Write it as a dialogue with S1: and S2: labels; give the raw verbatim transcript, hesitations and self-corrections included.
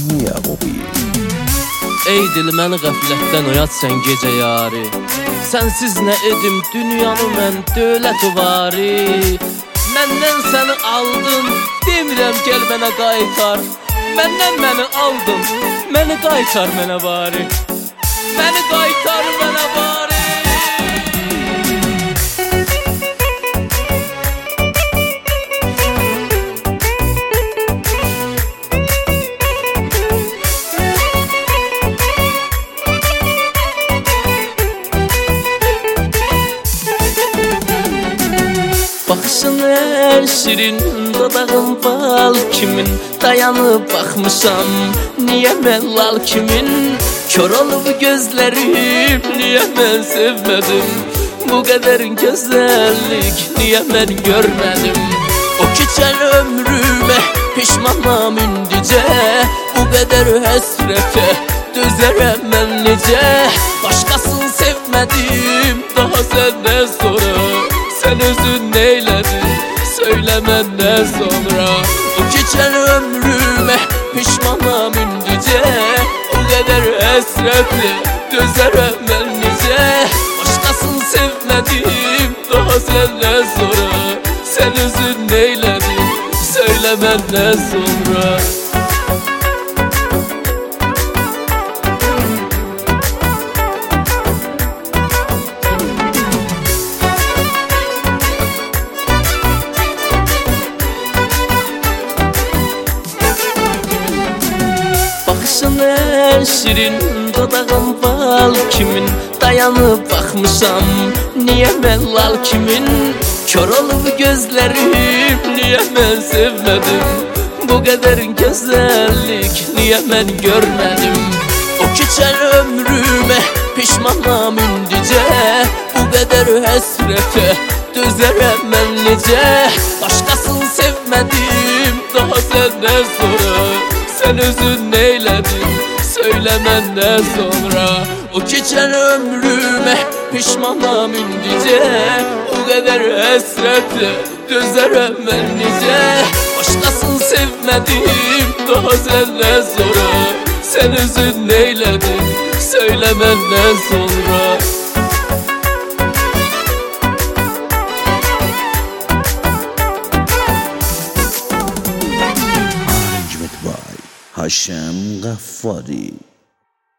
S1: Niye Bobby?
S2: Ey dil məni qəflətdən oyat sən gecə yari. Sənsiz nə edim dünyanı mən dövlət vari. Məndən səni aldın, demirəm gəl mənə qaytar. Məndən məni aldın, məni qaytar mənə vari. Məni qaytar mənə vari. Baxışın ən şirin, dodağın bal kimin. Dayanıb baxmışam, niyə mən lal kimin. Kör olub gözlərim, niyə mən sevmədim. Bu qədər gözəllik, niyə mən görmədim. O keçən ömrümə pişmanam indicə. Bu qədər həsrətə dözərəm mən necə. Başqasını sevmədim, daha səndən sonra. Sen özün neylədin, söylə məndən sonra. O keçən ömrümə pişmanam indicə. O qədər həsrətlə dözərəm mən necə. Başqasını sevmədim, daha səndən sonra. Sen özün neylədin, söylə məndən sonra. Baxışın ən şirin, dodağın bal kimin. Dayanıb baxmışam, niyə mən lal kimin. Kör olub gözlərim, niyə mən sevmədim. Bu qədər gözəllik, niyə mən görmədim. O keçən ömrümə pişmanam indicə. Bu qədər həsrətə dözərəm mən necə. Başqasını sevmədim, daha səndən sonra. Sen özün neylədin, söylə məndən sonra. O keçən ömrümə pişmanam indicə. O qədər həsrətlə dözərəm mən necə. Başqasını sevmədim, daha səndən sonra. Sen özün neylədin, söylə məndən sonra.
S1: Haşem Gaffari.